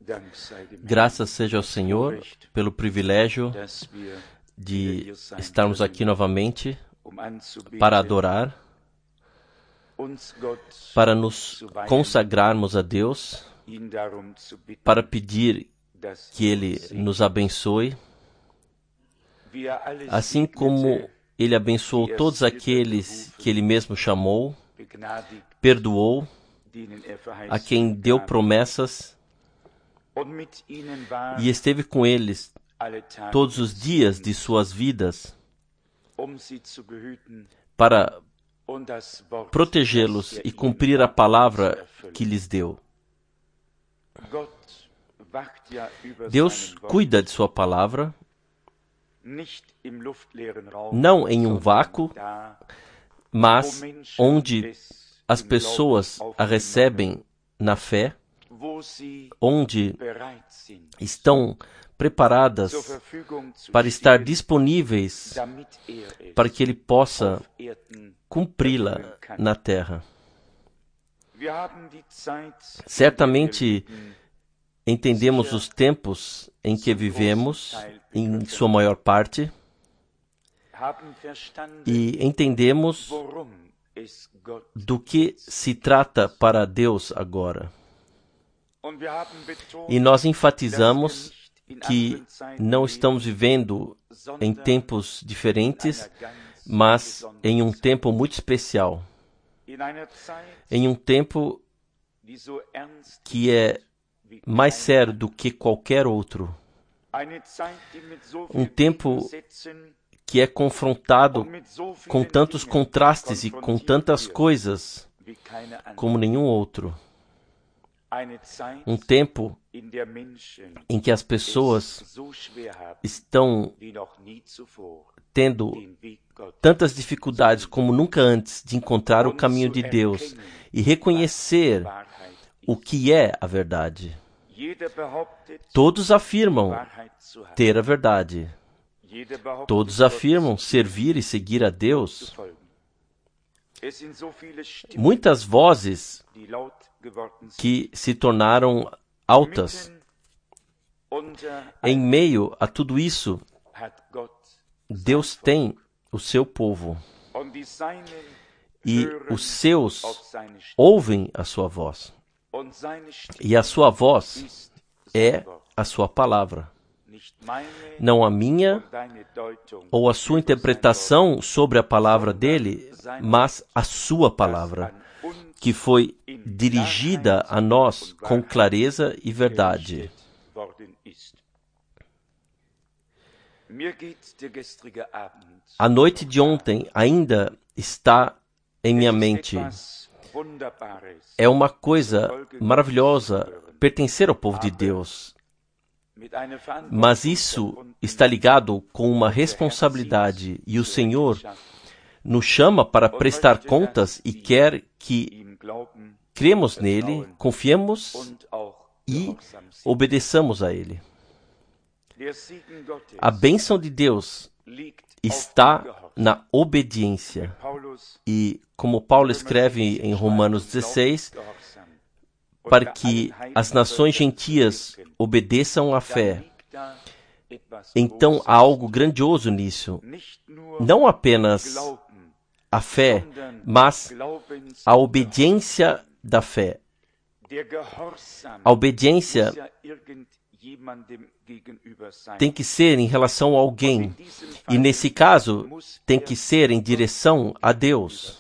Graças seja ao Senhor pelo privilégio de estarmos aqui novamente para adorar, para nos consagrarmos a Deus, para pedir que Ele nos abençoe, assim como Ele abençoou todos aqueles que Ele mesmo chamou, perdoou, a quem deu promessas e esteve com eles todos os dias de suas vidas para protegê-los e cumprir a palavra que lhes deu. Deus cuida de sua palavra, não em um vácuo, mas onde as pessoas a recebem na fé, onde estão preparadas para estar disponíveis para que Ele possa cumpri-la na terra. Certamente entendemos os tempos em que vivemos, em sua maior parte, e entendemos do que se trata para Deus agora. E nós enfatizamos que não estamos vivendo em tempos diferentes, mas em um tempo muito especial. Em um tempo que é mais sério do que qualquer outro. Um tempo que é confrontado com tantos contrastes e com tantas coisas como nenhum outro. Um tempo em que as pessoas estão tendo tantas dificuldades como nunca antes de encontrar o caminho de Deus e reconhecer o que é a verdade. Todos afirmam ter a verdade. Todos afirmam servir e seguir a Deus. Muitas vozes que se tornaram altas. Em meio a tudo isso, Deus tem o seu povo. E os seus ouvem a sua voz. E a sua voz é a sua palavra. Não a minha ou a sua interpretação sobre a palavra dele, mas a sua palavra, que foi dirigida a nós com clareza e verdade. A noite de ontem ainda está em minha mente. É uma coisa maravilhosa pertencer ao povo de Deus. Mas isso está ligado com uma responsabilidade, e o Senhor nos chama para prestar contas e quer que cremos nele, confiemos e obedeçamos a ele. A bênção de Deus está na obediência. E como Paulo escreve em Romanos 16, para que as nações gentias obedeçam à fé. Então há algo grandioso nisso. Não apenas a fé, mas a obediência da fé. A obediência tem que ser em relação a alguém. E nesse caso, tem que ser em direção a Deus.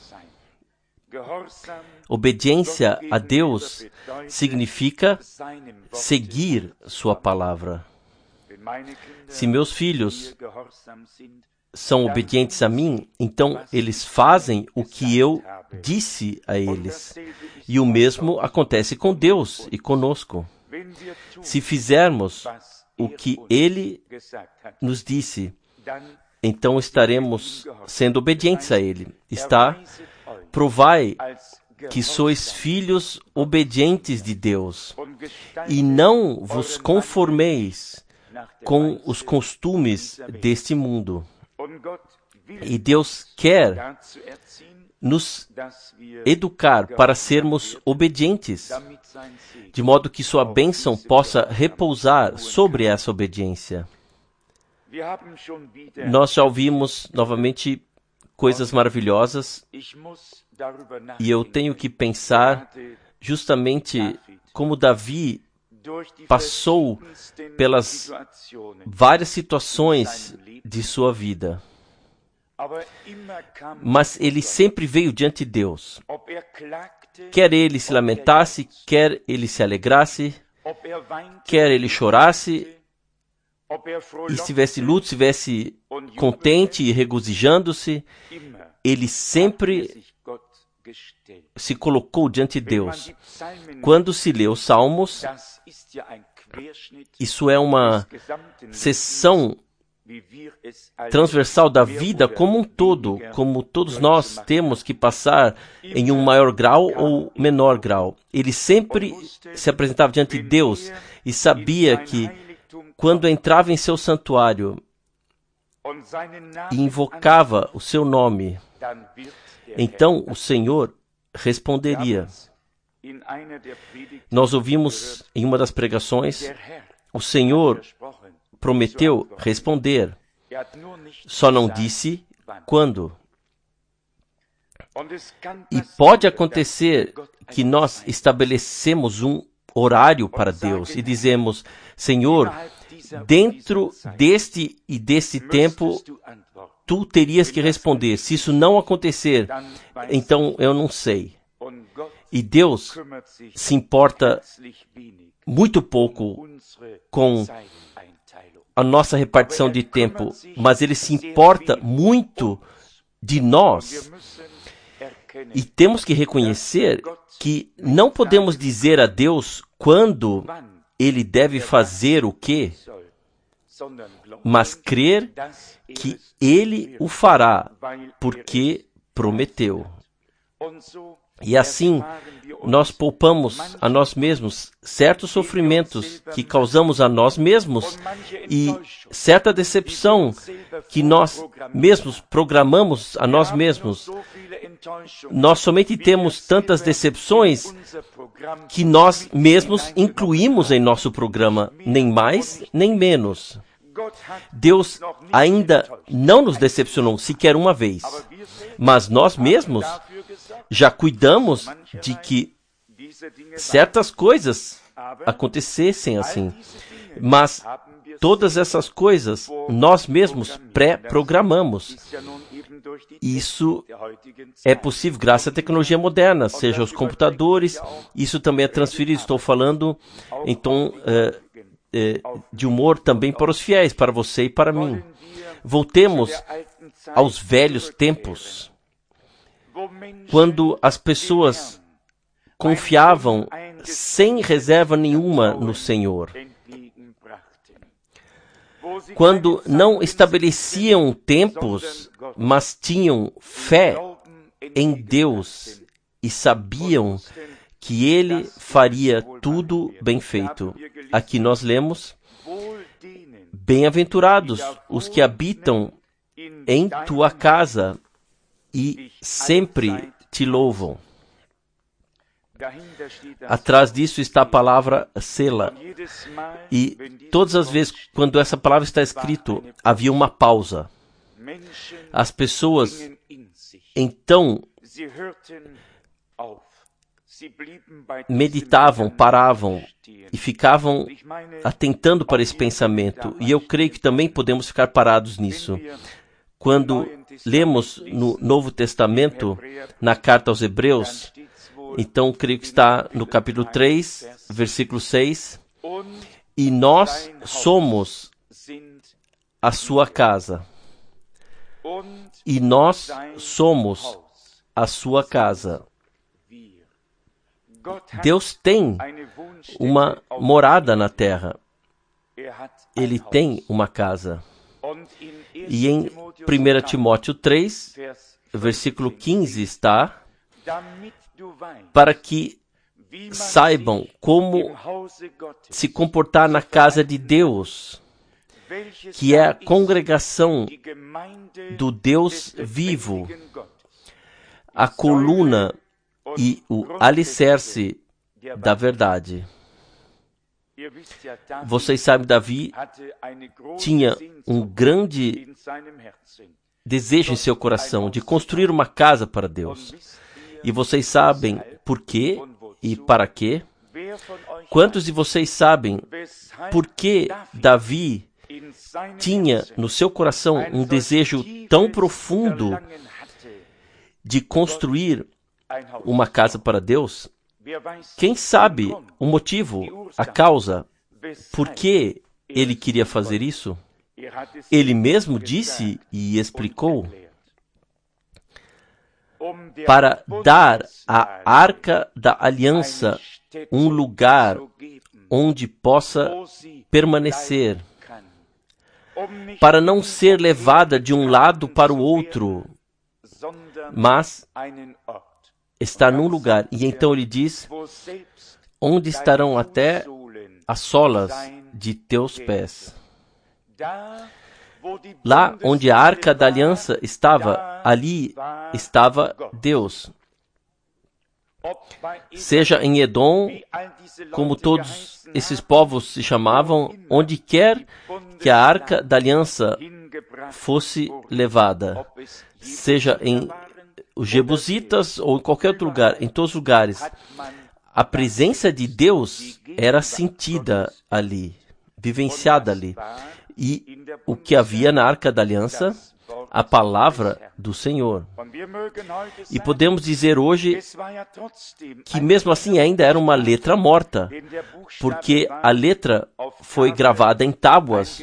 Obediência a Deus significa seguir sua palavra. Se meus filhos são obedientes a mim, então eles fazem o que eu disse a eles. E o mesmo acontece com Deus e conosco. Se fizermos o que Ele nos disse, então estaremos sendo obedientes a Ele. Provai que sois filhos obedientes de Deus, e não vos conformeis com os costumes deste mundo. E Deus quer nos educar para sermos obedientes, de modo que sua bênção possa repousar sobre essa obediência. Nós já ouvimos novamente coisas maravilhosas e eu tenho que pensar justamente como Davi passou pelas várias situações de sua vida. Mas ele sempre veio diante de Deus. Quer ele se lamentasse, quer ele se alegrasse, quer ele chorasse, e estivesse luto, estivesse contente e regozijando-se, ele sempre se colocou diante de Deus. Quando se lê os Salmos, isso é uma seção transversal da vida como um todo, como todos nós temos que passar em um maior grau ou menor grau. Ele sempre se apresentava diante de Deus e sabia que quando entrava em seu santuário e invocava o seu nome, então o Senhor responderia. Nós ouvimos em uma das pregações, o Senhor prometeu responder, só não disse quando. E pode acontecer que nós estabelecemos um horário para Deus e dizemos, Senhor, dentro deste e deste tempo, tu terias que responder. Se isso não acontecer, então eu não sei. E Deus se importa muito pouco com a nossa repartição de tempo, mas Ele se importa muito de nós. E temos que reconhecer que não podemos dizer a Deus quando Ele deve fazer o quê, mas crer que Ele o fará, porque prometeu. E assim, nós poupamos a nós mesmos certos sofrimentos que causamos a nós mesmos e certa decepção que nós mesmos programamos a nós mesmos. Nós somente temos tantas decepções que nós mesmos incluímos em nosso programa, nem mais, nem menos. Deus ainda não nos decepcionou sequer uma vez, mas nós mesmos já cuidamos de que certas coisas acontecessem assim. Mas todas essas coisas nós mesmos pré-programamos. Isso é possível graças à tecnologia moderna, seja os computadores, isso também é transferido. Estou falando em tom de humor também para os fiéis, para você e para mim. Voltemos aos velhos tempos, quando as pessoas confiavam sem reserva nenhuma no Senhor. Quando não estabeleciam tempos, mas tinham fé em Deus e sabiam que Ele faria tudo bem feito. Aqui nós lemos, bem-aventurados os que habitam em tua casa e sempre te louvam. Atrás disso está a palavra Sela. E todas as vezes quando essa palavra está escrita, havia uma pausa. As pessoas então meditavam, paravam e ficavam atentando para esse pensamento. E eu creio que também podemos ficar parados nisso. Quando lemos no Novo Testamento, na carta aos Hebreus, então creio que está no capítulo 3, versículo 6, e nós somos a sua casa. E nós somos a sua casa. Deus tem uma morada na terra. Ele tem uma casa. E em 1 Timóteo 3, versículo 15 está, para que saibam como se comportar na casa de Deus, que é a congregação do Deus vivo, a coluna e o alicerce da verdade. Vocês sabem, Davi tinha um grande desejo em seu coração de construir uma casa para Deus. E vocês sabem por quê e para quê? Quantos de vocês sabem por que Davi tinha no seu coração um desejo tão profundo de construir uma casa para Deus? Quem sabe o motivo, a causa, por que ele queria fazer isso? Ele mesmo disse e explicou: para dar à Arca da Aliança um lugar onde possa permanecer, para não ser levada de um lado para o outro, mas estar num lugar. E então ele diz: onde estarão até as solas de teus pés. Lá onde a Arca da Aliança estava, ali estava Deus. Seja em Edom, como todos esses povos se chamavam, onde quer que a Arca da Aliança fosse levada, seja em os Jebusitas ou em qualquer outro lugar, em todos os lugares, a presença de Deus era sentida ali, vivenciada ali. E o que havia na Arca da Aliança? A palavra do Senhor. E podemos dizer hoje que mesmo assim ainda era uma letra morta, porque a letra foi gravada em tábuas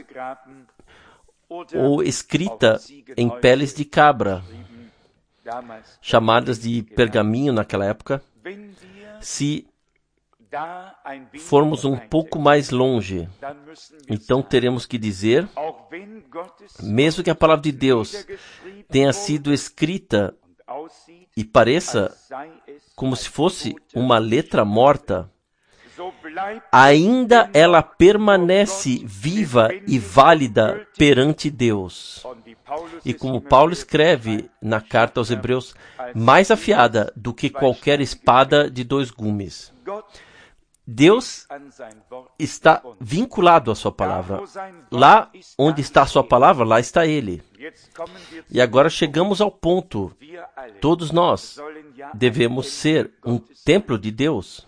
ou escrita em peles de cabra, chamadas de pergaminho naquela época. Se formos um pouco mais longe, então teremos que dizer, mesmo que a palavra de Deus tenha sido escrita e pareça como se fosse uma letra morta, ainda ela permanece viva e válida perante Deus. E como Paulo escreve na carta aos Hebreus, mais afiada do que qualquer espada de dois gumes. Deus está vinculado à sua palavra. Lá onde está a sua palavra, lá está Ele. E agora chegamos ao ponto. Todos nós devemos ser um templo de Deus.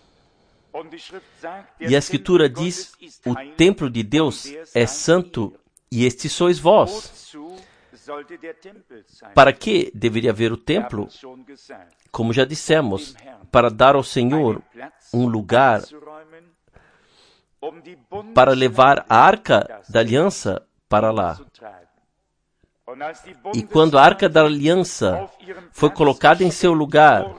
E a Escritura diz, o templo de Deus é santo e este sois vós. Para que deveria haver o templo? Como já dissemos, para dar ao Senhor um lugar para levar a Arca da Aliança para lá. E quando a Arca da Aliança foi colocada em seu lugar,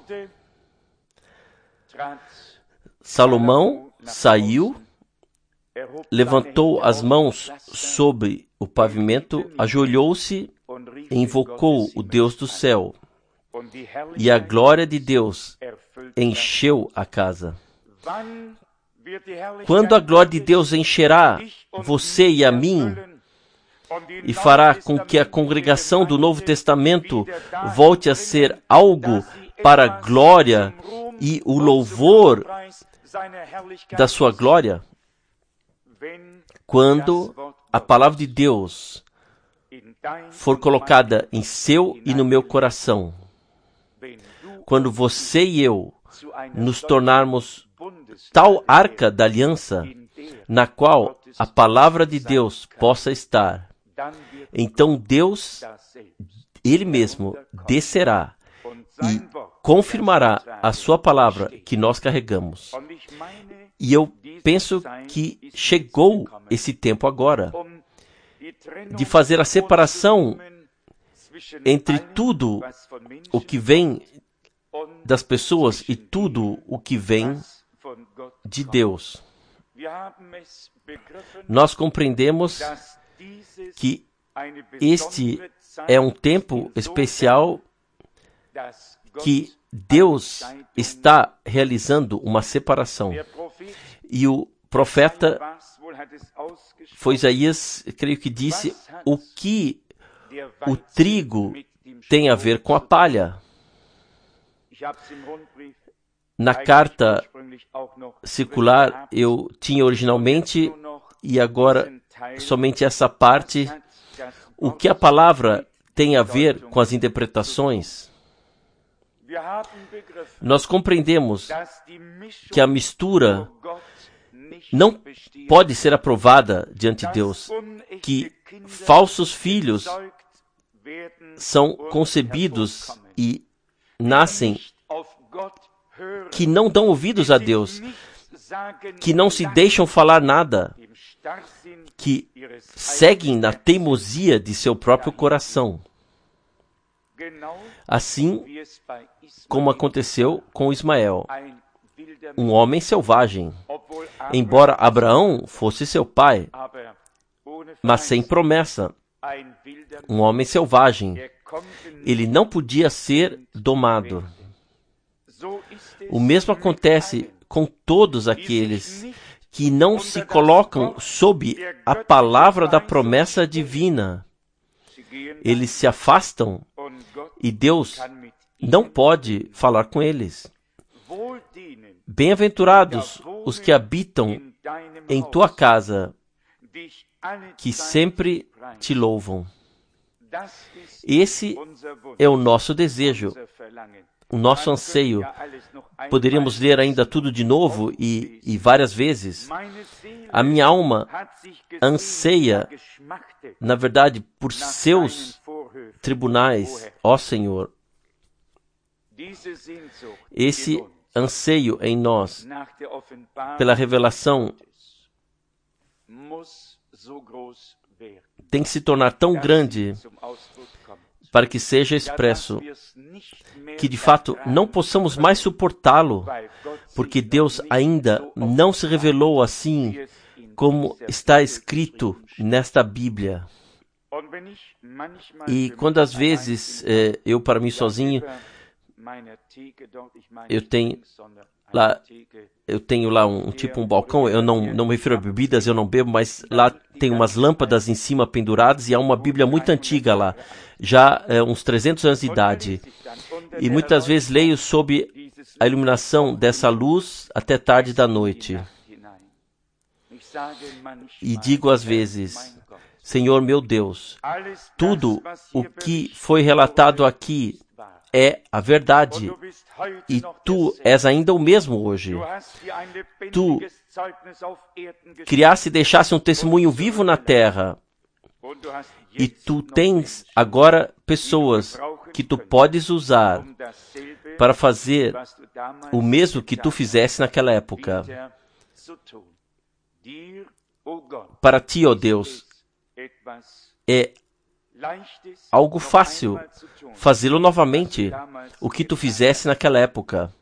Salomão saiu, levantou as mãos sobre o pavimento, ajoelhou-se e invocou o Deus do céu. E a glória de Deus encheu a casa. Quando a glória de Deus encherá você e a mim, e fará com que a congregação do Novo Testamento volte a ser algo para a glória e o louvor da sua glória, quando a palavra de Deus for colocada em seu e no meu coração, quando você e eu nos tornarmos tal arca da aliança na qual a palavra de Deus possa estar, então Deus, Ele mesmo, descerá e confirmará a sua palavra que nós carregamos. E eu penso que chegou esse tempo agora de fazer a separação entre tudo o que vem das pessoas e tudo o que vem de Deus. Nós compreendemos que este é um tempo especial que Deus está realizando uma separação. E o profeta, foi Isaías, creio que disse, o que o trigo tem a ver com a palha. Na carta circular eu tinha originalmente, e agora somente essa parte, o que a palavra tem a ver com as interpretações. Nós compreendemos que a mistura não pode ser aprovada diante de Deus, que falsos filhos são concebidos e nascem que não dão ouvidos a Deus, que não se deixam falar nada, que seguem na teimosia de seu próprio coração. Assim como aconteceu com Ismael, um homem selvagem. Embora Abraão fosse seu pai, mas sem promessa, um homem selvagem. Ele não podia ser domado. O mesmo acontece com todos aqueles que não se colocam sob a palavra da promessa divina. Eles se afastam e Deus não pode falar com eles. Bem-aventurados os que habitam em tua casa, que sempre te louvam. Esse é o nosso desejo, o nosso anseio. Poderíamos ler ainda tudo de novo e várias vezes. A minha alma anseia, na verdade, por seus tribunais, ó Senhor. Esse anseio em nós, pela revelação, tem que se tornar tão grande para que seja expresso, que de fato não possamos mais suportá-lo, porque Deus ainda não se revelou assim como está escrito nesta Bíblia. E quando às vezes eu para mim sozinho, eu tenho lá um balcão, eu não me refiro a bebidas, eu não bebo, mas lá tem umas lâmpadas em cima penduradas e há uma Bíblia muito antiga lá, já uns 300 anos de idade. E muitas vezes leio sob a iluminação dessa luz até tarde da noite. E digo às vezes, Senhor meu Deus, tudo o que foi relatado aqui é a verdade, e tu és ainda o mesmo hoje. Tu criaste e deixaste um testemunho vivo na terra, e tu tens agora pessoas que tu podes usar para fazer o mesmo que tu fizeste naquela época. Para ti, ó Deus, é algo fácil fazê-lo novamente, o que tu fizesse naquela época.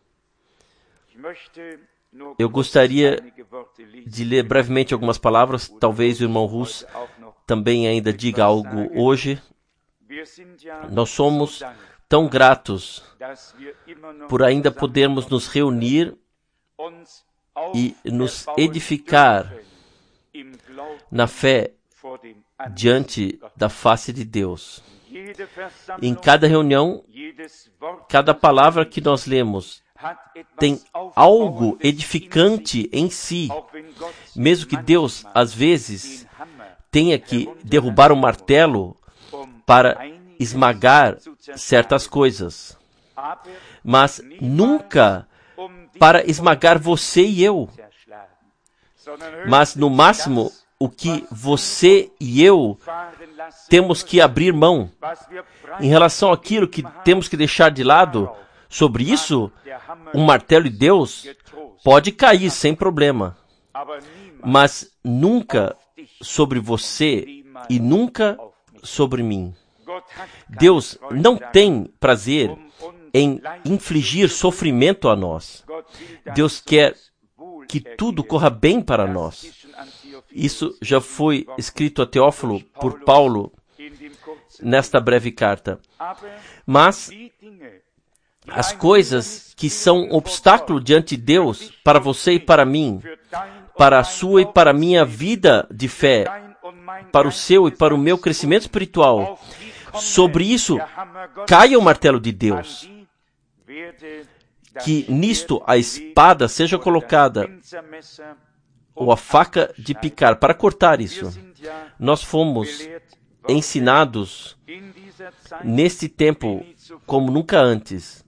Eu gostaria de ler brevemente algumas palavras, talvez o irmão Russ também ainda diga algo hoje. Nós somos tão gratos por ainda podermos nos reunir e nos edificar na fé diante da face de Deus. Em cada reunião, cada palavra que nós lemos tem algo edificante em si, mesmo que Deus, às vezes, tenha que derrubar um martelo para esmagar certas coisas, mas nunca para esmagar você e eu, mas no máximo o que você e eu temos que abrir mão em relação àquilo que temos que deixar de lado. Sobre isso, o martelo de Deus pode cair sem problema, mas nunca sobre você e nunca sobre mim. Deus não tem prazer em infligir sofrimento a nós. Deus quer que tudo corra bem para nós. Isso já foi escrito a Teófilo por Paulo nesta breve carta. Mas as coisas que são obstáculo diante de Deus para você e para mim, para a sua e para a minha vida de fé, para o seu e para o meu crescimento espiritual, sobre isso caia o martelo de Deus. que nisto a espada seja colocada, ou a faca de picar, para cortar isso. Nós fomos ensinados neste tempo como nunca antes.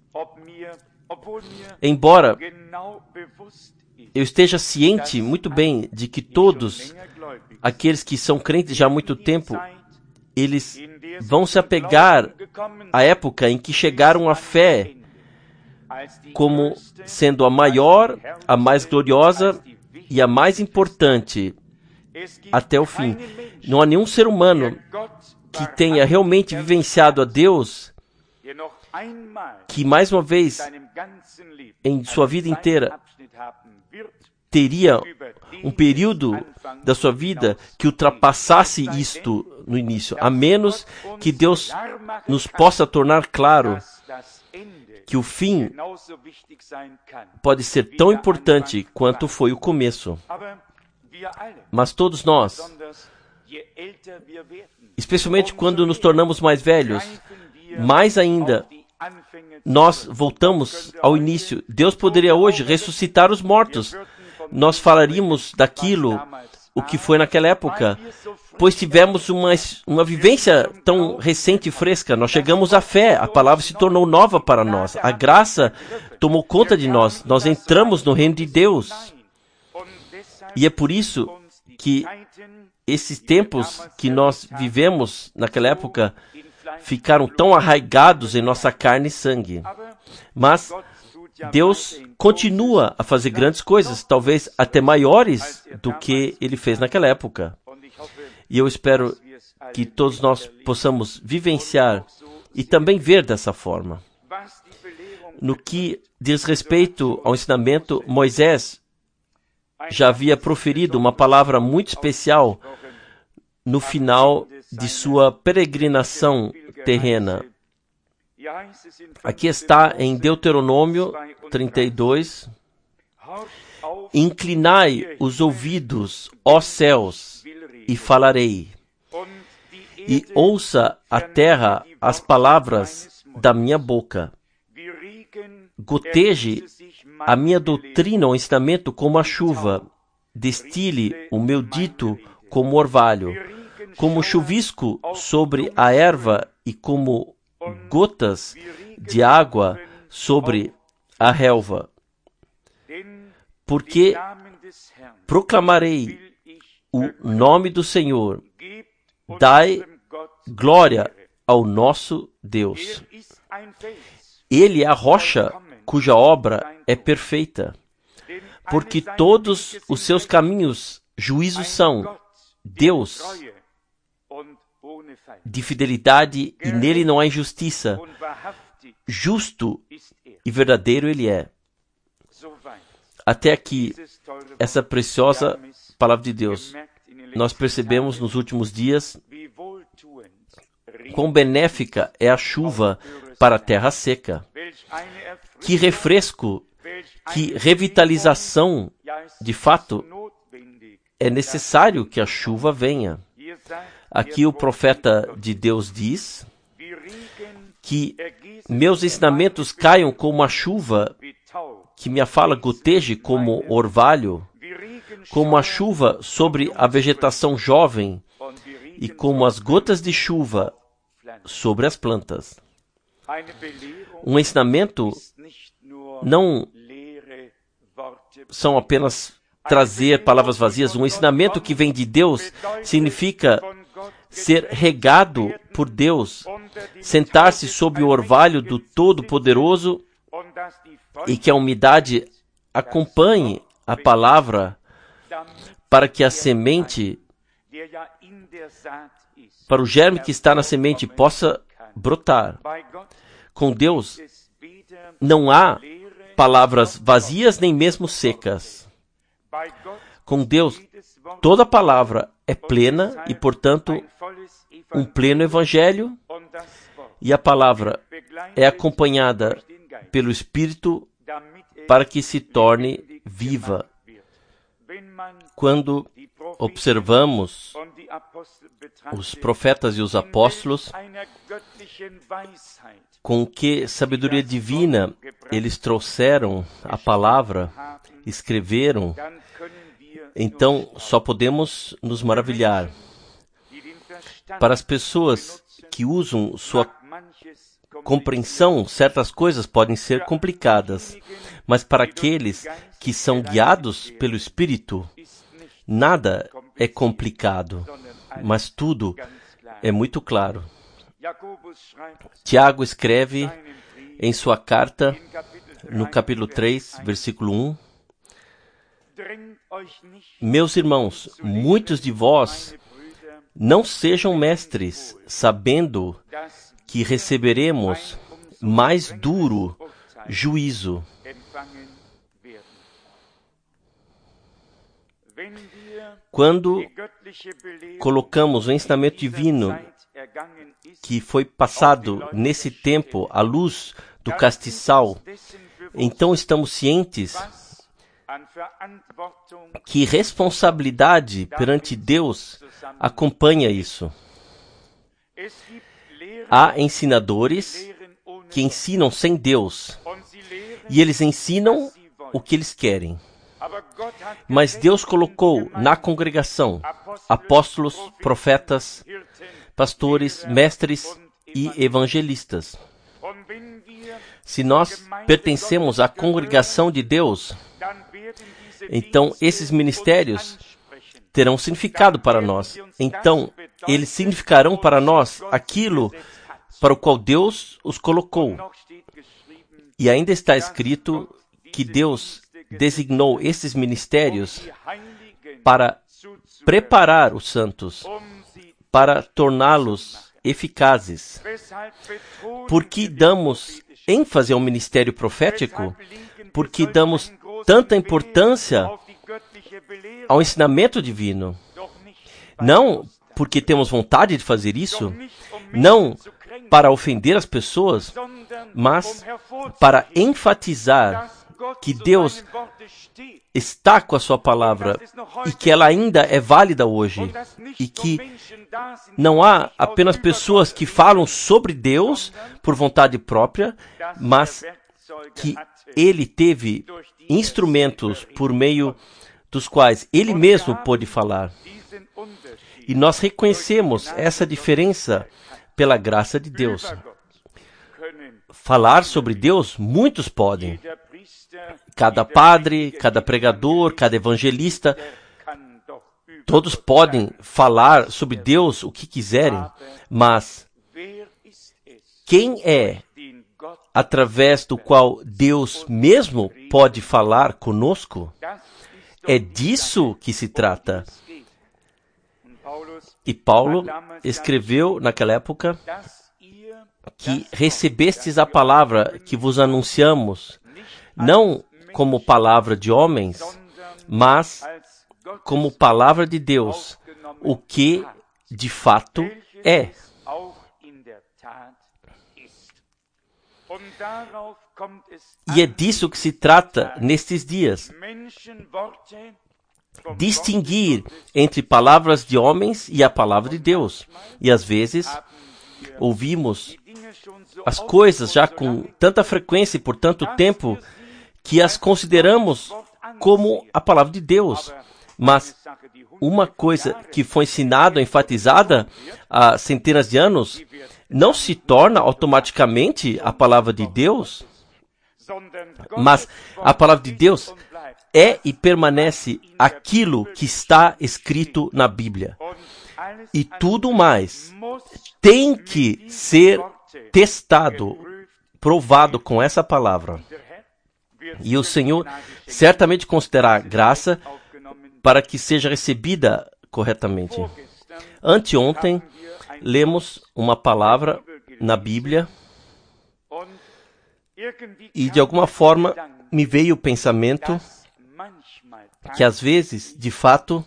Embora eu esteja ciente muito bem de que todos aqueles que são crentes já há muito tempo, eles vão se apegar à época em que chegaram à fé como sendo a maior, a mais gloriosa e a mais importante até o fim. Não há nenhum ser humano que tenha realmente vivenciado a Deus que mais uma vez em sua vida inteira teria um período da sua vida que ultrapassasse isto no início, a menos que Deus nos possa tornar claro que o fim pode ser tão importante quanto foi o começo. Mas todos nós, especialmente quando nos tornamos mais velhos, mais ainda, nós voltamos ao início. Deus poderia hoje ressuscitar os mortos. Nós falaríamos daquilo, o que foi naquela época, pois tivemos uma vivência tão recente e fresca. Nós chegamos à fé, a palavra se tornou nova para nós. A graça tomou conta de nós. Nós entramos no reino de Deus. E é por isso que esses tempos que nós vivemos naquela época ficaram tão arraigados em nossa carne e sangue. Mas Deus continua a fazer grandes coisas, talvez até maiores do que Ele fez naquela época. E eu espero que todos nós possamos vivenciar e também ver dessa forma. No que diz respeito ao ensinamento, Moisés já havia proferido uma palavra muito especial no final de sua peregrinação terrena. Aqui está em Deuteronômio 32. Inclinai os ouvidos, ó céus, e falarei. E ouça a terra as palavras da minha boca. Goteje a minha doutrina ou ensinamento como a chuva. Destile o meu dito como orvalho. Como chuvisco sobre a erva e como gotas de água sobre a relva. Porque proclamarei o nome do Senhor. Dai glória ao nosso Deus. Ele é a rocha cuja obra é perfeita, porque todos os seus caminhos juízos são. Deus de fidelidade e nele não há injustiça. Justo e verdadeiro ele é. Até aqui, essa preciosa palavra de Deus. Nós percebemos nos últimos dias quão benéfica é a chuva para a terra seca. Que refresco, que revitalização. De fato, é necessário que a chuva venha. Aqui o profeta de Deus diz que meus ensinamentos caiam como a chuva, que minha fala goteje como orvalho, como a chuva sobre a vegetação jovem e como as gotas de chuva sobre as plantas. Um ensinamento não são apenas trazer palavras vazias. Um ensinamento que vem de Deus significa ser regado por Deus, sentar-se sob o orvalho do Todo-Poderoso e que a umidade acompanhe a palavra para que a semente, para o germe que está na semente, possa brotar. Com Deus não há palavras vazias nem mesmo secas. Com Deus, toda palavra é plena e, portanto, um pleno evangelho, e a palavra é acompanhada pelo Espírito para que se torne viva. Quando observamos os profetas e os apóstolos, com que sabedoria divina eles trouxeram a palavra, escreveram, então só podemos nos maravilhar. Para as pessoas que usam sua compreensão, certas coisas podem ser complicadas, mas para aqueles que são guiados pelo Espírito, nada é complicado, mas tudo é muito claro. Tiago escreve em sua carta, no capítulo 3, versículo 1, meus irmãos, muitos de vós não sejam mestres, sabendo que receberemos mais duro juízo. Quando colocamos o ensinamento divino que foi passado nesse tempo à luz do castiçal, então estamos cientes que responsabilidade perante Deus acompanha isso. Há ensinadores que ensinam sem Deus, e eles ensinam o que eles querem. Mas Deus colocou na congregação apóstolos, profetas, pastores, mestres e evangelistas. Se nós pertencemos à congregação de Deus, então esses ministérios terão significado para nós. Então, eles significarão para nós aquilo para o qual Deus os colocou. E ainda está escrito que Deus designou esses ministérios para preparar os santos, para torná-los eficazes. Por que damos ênfase ao ministério profético? Porque damos tanta importância ao ensinamento divino. Não porque temos vontade de fazer isso, não para ofender as pessoas, mas para enfatizar que Deus está com a sua palavra e que ela ainda é válida hoje e que não há apenas pessoas que falam sobre Deus por vontade própria, mas que Ele teve instrumentos por meio dos quais Ele mesmo pôde falar. E nós reconhecemos essa diferença pela graça de Deus. Falar sobre Deus, muitos podem. Cada padre, cada pregador, cada evangelista, todos podem falar sobre Deus o que quiserem, mas quem é através do qual Deus mesmo pode falar conosco? É disso que se trata. E Paulo escreveu naquela época que recebestes a palavra que vos anunciamos, não como palavra de homens, mas como palavra de Deus, o que de fato é. E é disso que se trata nestes dias. Distinguir entre palavras de homens e a palavra de Deus. E às vezes ouvimos as coisas já com tanta frequência e por tanto tempo que as consideramos como a palavra de Deus. Mas uma coisa que foi ensinada, enfatizada há centenas de anos, não se torna automaticamente a palavra de Deus, mas a palavra de Deus é e permanece aquilo que está escrito na Bíblia. E tudo mais tem que ser testado, provado com essa palavra. E o Senhor certamente concederá graça para que seja recebida corretamente. Anteontem, lemos uma palavra na Bíblia e, de alguma forma, me veio o pensamento que, às vezes, de fato,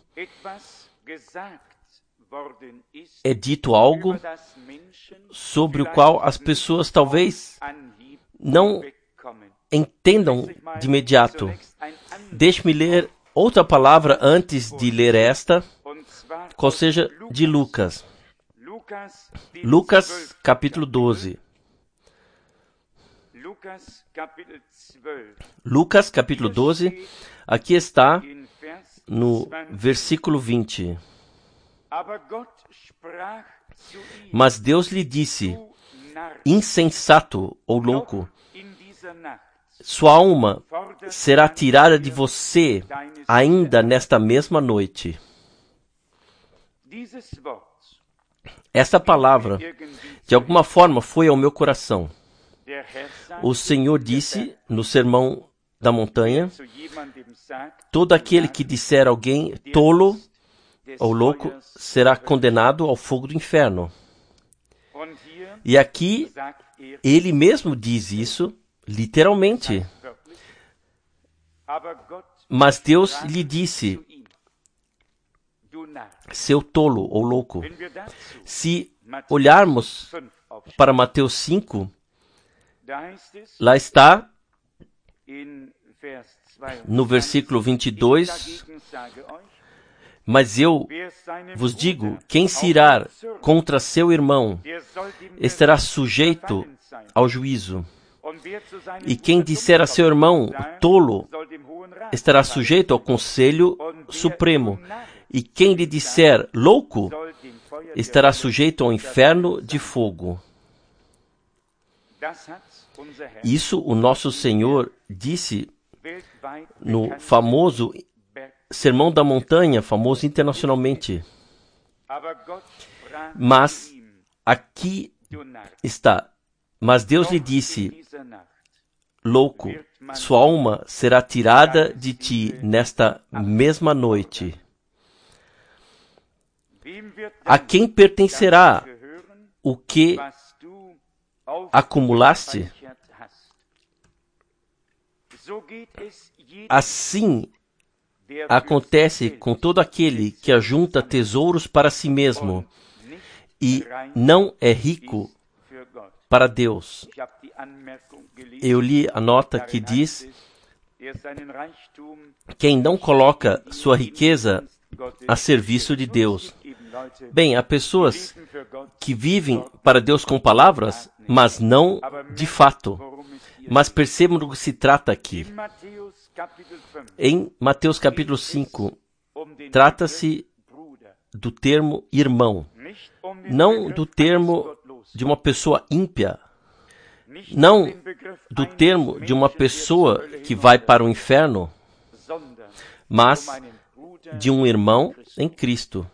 é dito algo sobre o qual as pessoas talvez não entendam de imediato. Deixe-me ler outra palavra antes de ler esta, qual seja de Lucas. Lucas, capítulo 12. Lucas capítulo 12, aqui está no versículo 20. Mas Deus lhe disse: insensato ou louco, sua alma será tirada de você ainda nesta mesma noite. Esta palavra, de alguma forma, foi ao meu coração. O Senhor disse no Sermão da Montanha: todo aquele que disser a alguém tolo ou louco será condenado ao fogo do inferno. E aqui, ele mesmo diz isso, literalmente. Mas Deus lhe disse: seu tolo ou louco. Se olharmos para Mateus 5, lá está, no versículo 22, mas eu vos digo, quem se irar contra seu irmão estará sujeito ao juízo. E quem disser a seu irmão tolo estará sujeito ao Conselho Supremo. E quem lhe disser louco estará sujeito ao inferno de fogo. Isso o nosso Senhor disse no famoso Sermão da Montanha, famoso internacionalmente. Mas aqui está: mas Deus lhe disse: louco, sua alma será tirada de ti nesta mesma noite. A quem pertencerá o que acumulaste? Assim acontece com todo aquele que ajunta tesouros para si mesmo e não é rico para Deus. Eu li a nota que diz: quem não coloca sua riqueza a serviço de Deus. Bem, há pessoas que vivem para Deus com palavras, mas não de fato. Mas percebam do que se trata aqui. Em Mateus capítulo 5, trata-se do termo irmão, não do termo de uma pessoa ímpia, não do termo de uma pessoa que vai para o inferno, mas de um irmão em Cristo,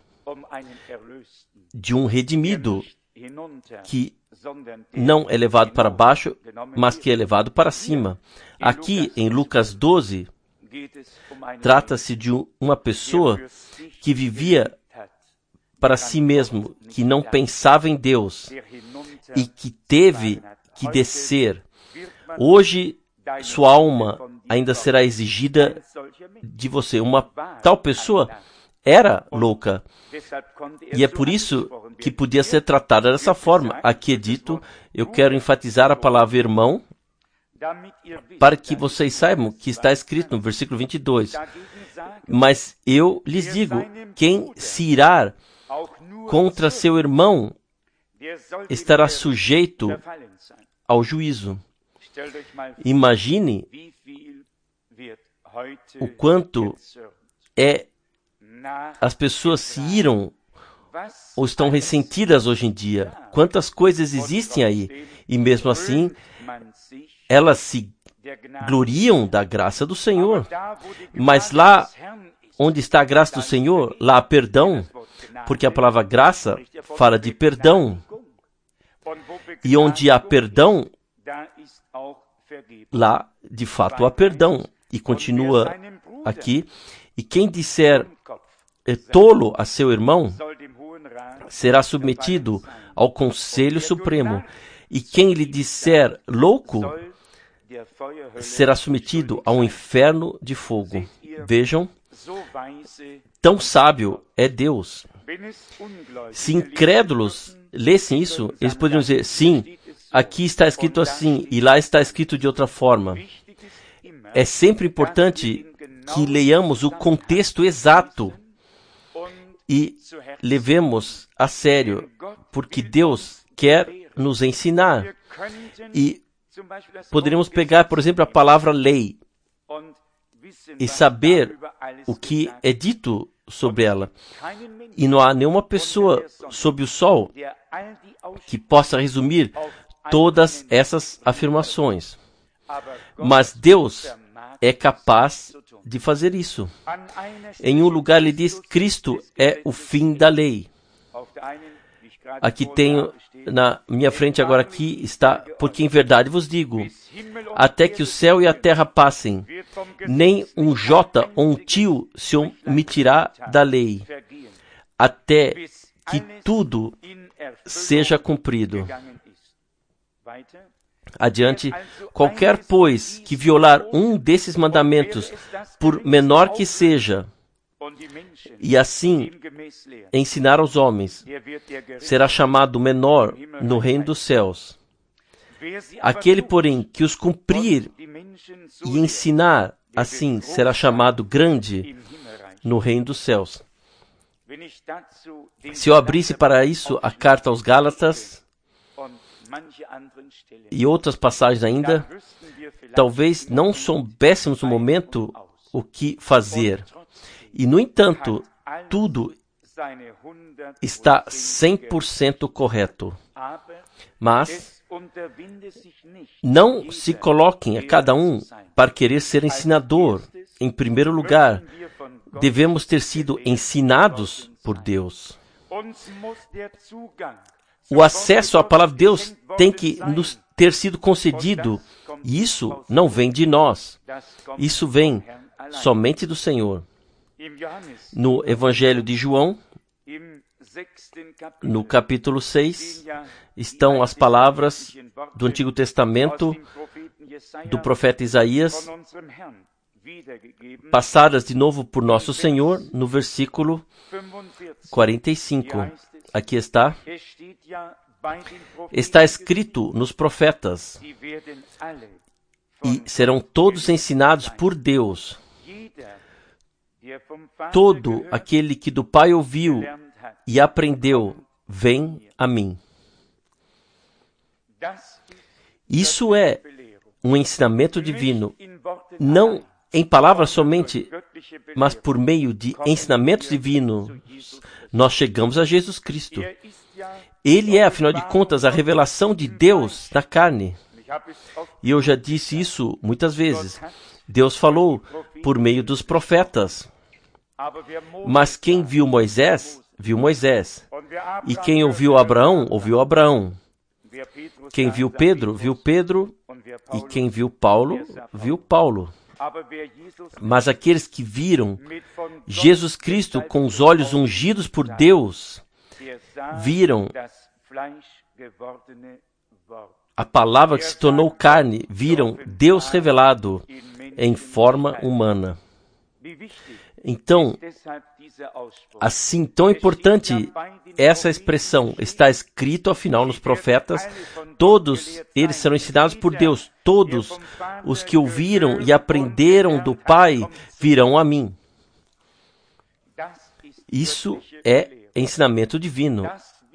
de um redimido que não é levado para baixo, mas que é levado para cima. Aqui em Lucas 12, trata-se de uma pessoa que vivia para si mesmo, que não pensava em Deus e que teve que descer. Hoje, sua alma ainda será exigida de você. Uma tal pessoa era louca. E é por isso que podia ser tratada dessa forma. Aqui é dito, eu quero enfatizar a palavra irmão, para que vocês saibam que está escrito no versículo 22. Mas eu lhes digo, quem se irar contra seu irmão estará sujeito ao juízo. Imagine o quanto as pessoas se iram ou estão ressentidas hoje em dia. Quantas coisas existem aí. E mesmo assim, elas se gloriam da graça do Senhor. Mas lá onde está a graça do Senhor, lá há perdão, porque a palavra graça fala de perdão. E onde há perdão, lá de fato há perdão. E continua aqui, e quem disser tolo a seu irmão será submetido ao Conselho Supremo, e quem lhe disser louco será submetido ao inferno de fogo. Vejam, tão sábio é Deus. Se incrédulos lessem isso, eles poderiam dizer, sim, aqui está escrito assim, e lá está escrito de outra forma. É sempre importante que leiamos o contexto exato e levemos a sério, porque Deus quer nos ensinar. E Poderíamos pegar, por exemplo, a palavra lei e saber o que é dito sobre ela. E não há nenhuma pessoa sob o sol que possa resumir todas essas afirmações. Mas Deus é capaz de fazer isso. Em um lugar ele diz, Cristo é o fim da lei. Aqui tenho, na minha frente agora aqui está, porque em verdade vos digo, até que o céu e a terra passem, nem um jota ou um tio se omitirá da lei, até que tudo seja cumprido. Adiante, qualquer, pois, que violar um desses mandamentos, por menor que seja, e assim ensinar aos homens, será chamado menor no reino dos céus. Aquele, porém, que os cumprir e ensinar, assim será chamado grande no reino dos céus. Se eu abrisse para isso a carta aos Gálatas e outras passagens ainda, talvez não soubéssemos no momento o que fazer. E, no entanto, tudo está 100% correto. Mas não se coloquem a cada um para querer ser ensinador. Em primeiro lugar, devemos ter sido ensinados por Deus. O acesso à palavra de Deus tem que nos ter sido concedido. E isso não vem de nós. Isso vem somente do Senhor. No Evangelho de João, no capítulo 6, estão as palavras do Antigo Testamento do profeta Isaías, passadas de novo por nosso Senhor, no versículo 45. Aqui está. Está escrito nos profetas, e serão todos ensinados por Deus. Todo aquele que do Pai ouviu e aprendeu, vem a mim. Isso é um ensinamento divino, não em palavras somente, mas por meio de ensinamentos divinos, nós chegamos a Jesus Cristo. Ele é, afinal de contas, a revelação de Deus na carne. E eu já disse isso muitas vezes. Deus falou por meio dos profetas. Mas quem viu Moisés, viu Moisés. E quem ouviu Abraão, ouviu Abraão. Quem viu Pedro, viu Pedro. E quem viu Paulo, viu Paulo. Mas aqueles que viram Jesus Cristo com os olhos ungidos por Deus, viram a palavra que se tornou carne, viram Deus revelado em forma humana. Então, assim, tão importante essa expressão, está escrito afinal nos profetas, todos eles serão ensinados por Deus, todos os que ouviram e aprenderam do Pai virão a mim. Isso é ensinamento divino,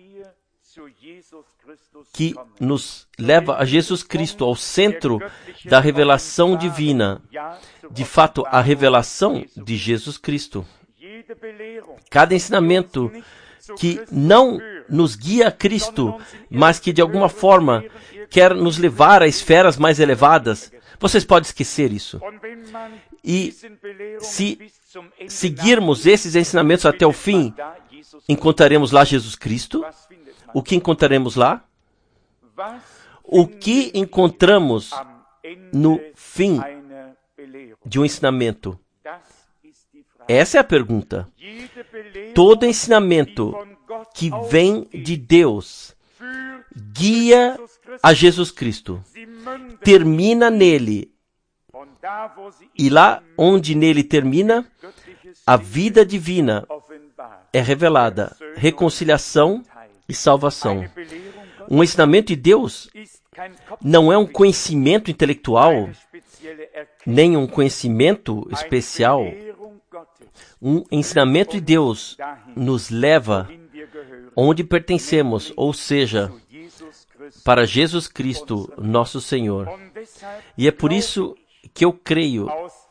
que nos leva a Jesus Cristo, ao centro da revelação divina. De fato, a revelação de Jesus Cristo. Cada ensinamento que não nos guia a Cristo, mas que de alguma forma quer nos levar a esferas mais elevadas, vocês podem esquecer isso. E se seguirmos esses ensinamentos até o fim, encontraremos lá Jesus Cristo? O que encontraremos lá? O que encontramos no fim de um ensinamento? Essa é a pergunta. Todo ensinamento que vem de Deus guia a Jesus Cristo, termina nele, e lá onde nele termina, a vida divina é revelada, reconciliação e salvação. Um ensinamento de Deus não é um conhecimento intelectual, nem um conhecimento especial. Um ensinamento de Deus nos leva onde pertencemos, ou seja, para Jesus Cristo, nosso Senhor. E é por isso que eu creio,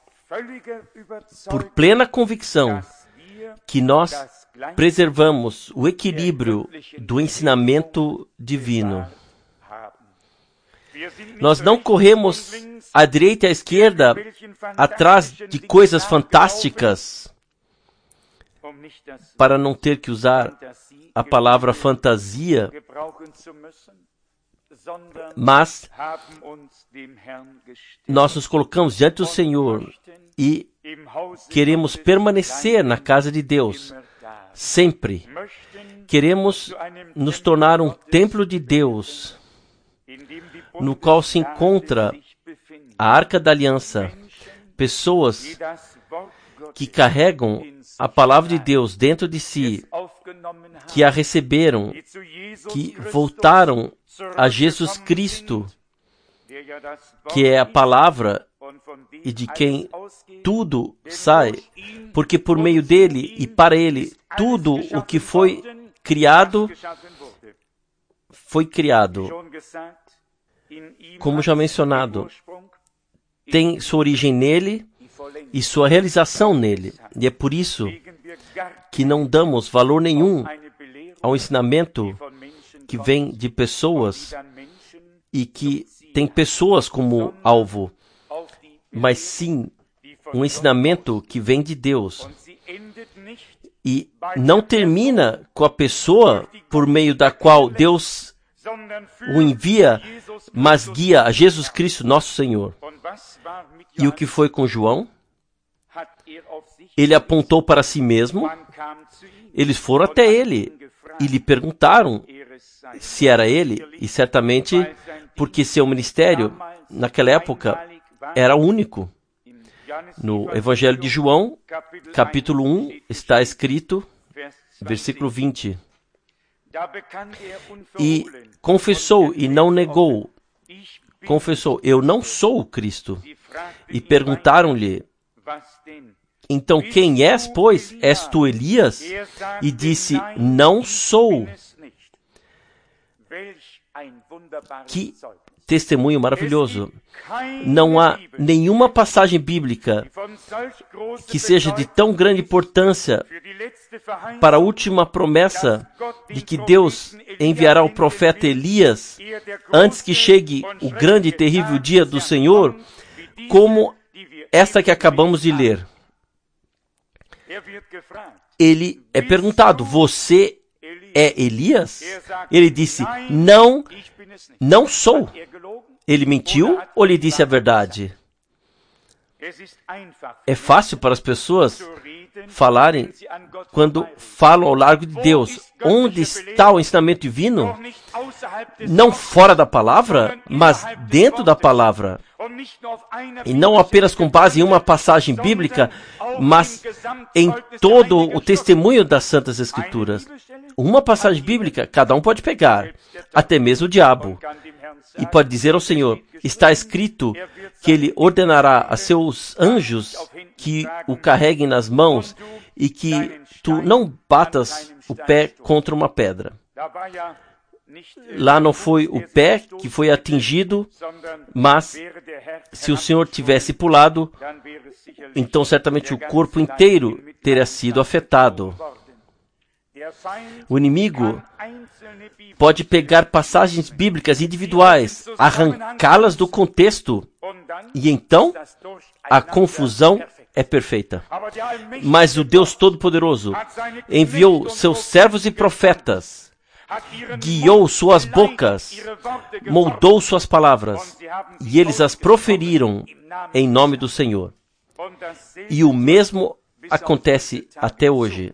por plena convicção, que nós preservamos o equilíbrio do ensinamento divino. Nós não corremos à direita e à esquerda atrás de coisas fantásticas, para não ter que usar a palavra fantasia, mas nós nos colocamos diante do Senhor e queremos permanecer na casa de Deus, sempre. Queremos nos tornar um templo de Deus, no qual se encontra a Arca da Aliança, pessoas que carregam a palavra de Deus dentro de si, que a receberam, que voltaram a Jesus Cristo, que é a palavra e de quem tudo sai, porque por meio dele e para ele, tudo o que foi criado, foi criado. Como já mencionado, tem sua origem nele e sua realização nele. E é por isso que não damos valor nenhum ao ensinamento que vem de pessoas e que tem pessoas como alvo, mas sim um ensinamento que vem de Deus. E não termina com a pessoa por meio da qual Deus o envia, mas guia a Jesus Cristo, nosso Senhor. E o que foi com João? Ele apontou para si mesmo, eles foram até ele e lhe perguntaram se era ele, e certamente porque seu ministério, naquela época, era único. No Evangelho de João, capítulo 1, está escrito, versículo 20. E confessou e não negou. Confessou, eu não sou o Cristo. E perguntaram-lhe, então quem és, pois? És tu Elias? E disse, não sou. Que testemunho maravilhoso. Não há nenhuma passagem bíblica que seja de tão grande importância para a última promessa de que Deus enviará o profeta Elias antes que chegue o grande e terrível dia do Senhor, como esta que acabamos de ler. Ele é perguntado, você é Elias? Ele disse, não sou. Ele mentiu ou lhe disse a verdade? É fácil para as pessoas falarem quando falam ao largo de Deus. Onde está o ensinamento divino? Não fora da palavra, mas dentro da palavra. E não apenas com base em uma passagem bíblica, mas em todo o testemunho das Santas Escrituras. Uma passagem bíblica, cada um pode pegar, até mesmo o diabo. E pode dizer ao Senhor, está escrito que Ele ordenará a seus anjos que o carreguem nas mãos e que tu não batas o pé contra uma pedra. Lá não foi o pé que foi atingido, mas se o Senhor tivesse pulado, então certamente o corpo inteiro teria sido afetado. O inimigo pode pegar passagens bíblicas individuais, arrancá-las do contexto, e então a confusão é perfeita. Mas o Deus Todo-Poderoso enviou seus servos e profetas, guiou suas bocas, moldou suas palavras, e eles as proferiram em nome do Senhor. E o mesmo acontece até hoje.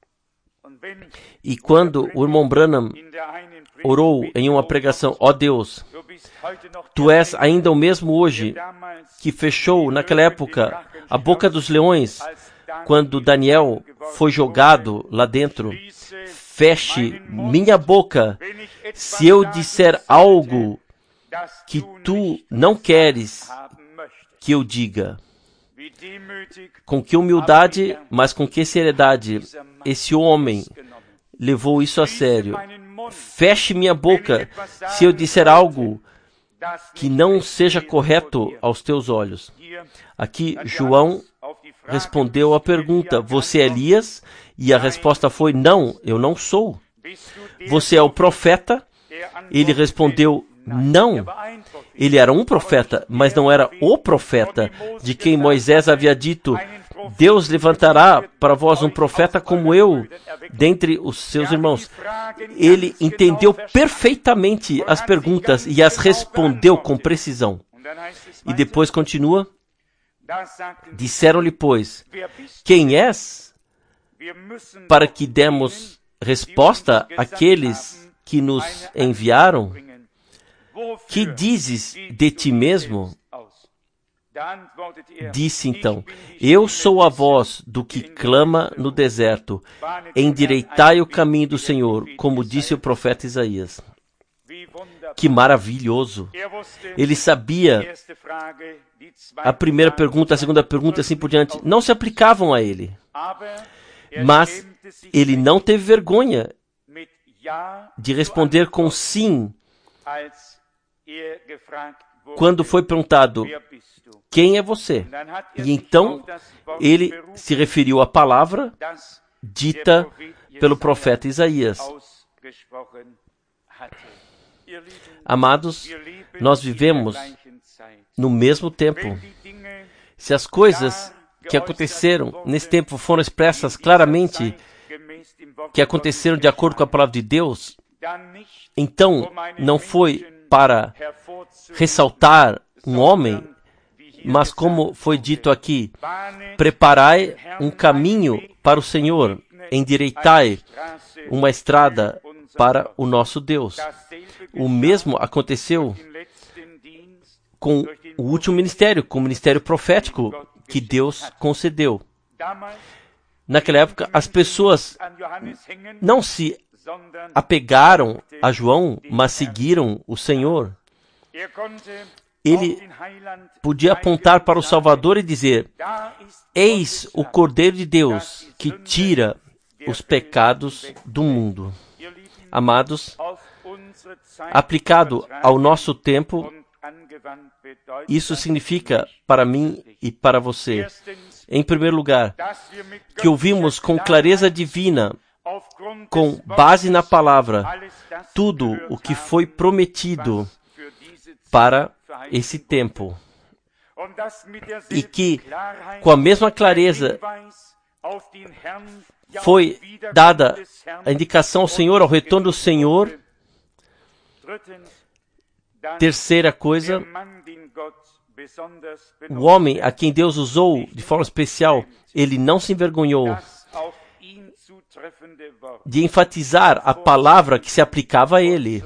E quando o irmão Branham orou em uma pregação, ó Deus, tu és ainda o mesmo hoje que fechou naquela época a boca dos leões, quando Daniel foi jogado lá dentro, feche minha boca se eu disser algo que tu não queres que eu diga. Com que humildade, mas com que seriedade esse homem levou isso a sério. feche minha boca se eu disser algo que não seja correto aos teus olhos. Aqui, João respondeu à pergunta: você é Elias? E a resposta foi: não, eu não sou. Você é o profeta? Ele respondeu: não. Ele era um profeta, mas não era o profeta de quem Moisés havia dito: Deus levantará para vós um profeta como eu, dentre os seus irmãos. Ele entendeu perfeitamente as perguntas e as respondeu com precisão. E depois continua: disseram-lhe, pois, quem és? Para que demos resposta àqueles que nos enviaram? Que dizes de ti mesmo? Disse então: eu sou a voz do que clama no deserto, endireitai o caminho do Senhor, como disse o profeta Isaías. Que maravilhoso! Ele sabia a primeira pergunta, a segunda pergunta, assim por diante, não se aplicavam a ele. Mas ele não teve vergonha de responder com sim quando foi perguntado: quem é você? E então ele se referiu à palavra dita pelo profeta Isaías. Amados, nós vivemos no mesmo tempo. Se as coisas que aconteceram nesse tempo foram expressas claramente, que aconteceram de acordo com a palavra de Deus, então não foi para ressaltar um homem, mas como foi dito aqui: preparai um caminho para o Senhor, endireitai uma estrada para o nosso Deus. O mesmo aconteceu com o último ministério, com o ministério profético que Deus concedeu. Naquela época, as pessoas não se apegaram a João, mas seguiram o Senhor. Ele podia apontar para o Salvador e dizer: eis o Cordeiro de Deus que tira os pecados do mundo. Amados, aplicado ao nosso tempo, isso significa para mim e para você, em primeiro lugar, que ouvimos com clareza divina, com base na palavra, tudo o que foi prometido para esse tempo. E que, com a mesma clareza, foi dada a indicação ao Senhor, ao retorno do Senhor. Terceira coisa, o homem a quem Deus usou de forma especial, ele não se envergonhou de enfatizar a palavra que se aplicava a ele.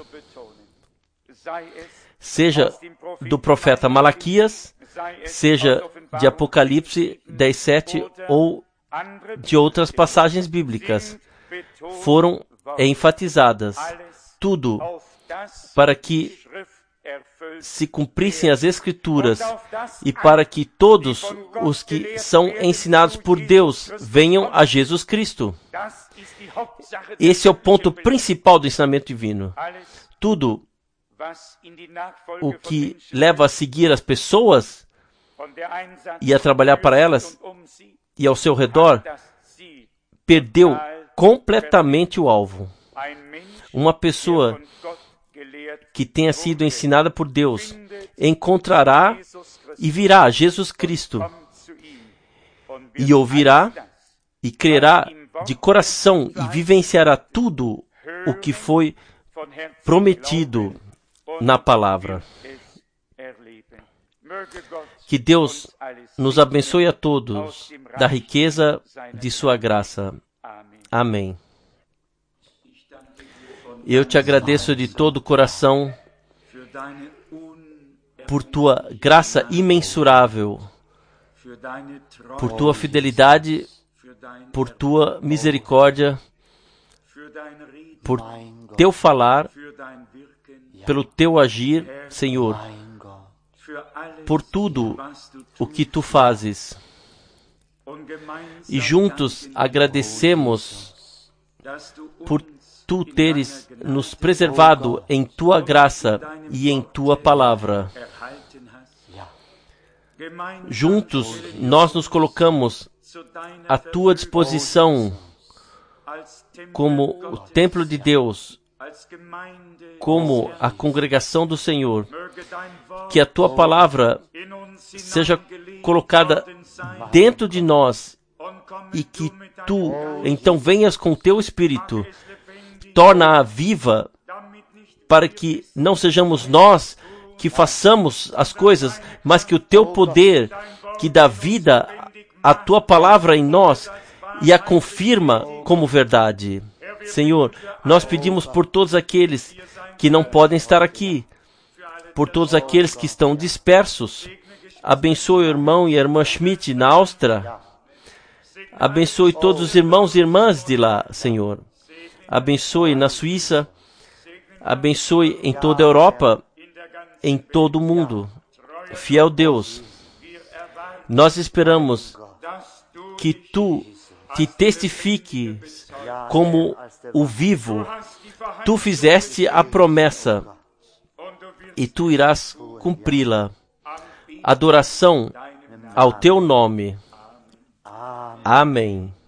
Seja do profeta Malaquias, seja de Apocalipse 10:7 ou de outras passagens bíblicas, foram enfatizadas. Tudo para que se cumprissem as Escrituras e para que todos os que são ensinados por Deus venham a Jesus Cristo. Esse é o ponto principal do ensinamento divino. Tudo o que leva a seguir as pessoas e a trabalhar para elas e ao seu redor, perdeu completamente o alvo. Uma pessoa que tenha sido ensinada por Deus encontrará e virá a Jesus Cristo e ouvirá e crerá de coração e vivenciará tudo o que foi prometido na palavra. Que Deus nos abençoe a todos da riqueza de sua graça. Amém. Eu te agradeço de todo o coração por tua graça imensurável, por tua fidelidade, por tua misericórdia, por teu falar, pelo teu agir, Senhor, por tudo o que tu fazes. E juntos agradecemos por tu teres nos preservado em tua graça e em tua palavra. Juntos, nós nos colocamos à tua disposição como o templo de Deus, como a congregação do Senhor. Que a tua palavra seja colocada dentro de nós e que tu, então, venhas com o teu Espírito, torna-a viva, para que não sejamos nós que façamos as coisas, mas que o teu poder, que dá vida à tua palavra em nós e a confirma como verdade. Senhor, nós pedimos por todos aqueles que não podem estar aqui, por todos aqueles que estão dispersos. Abençoe o irmão e a irmã Schmidt na Áustria. Abençoe todos os irmãos e irmãs de lá, Senhor. Abençoe na Suíça. Abençoe em toda a Europa, em todo o mundo. Fiel Deus, nós esperamos que tu te testifiques como o vivo. Tu fizeste a promessa e tu irás cumpri-la. Adoração ao teu nome. Amém.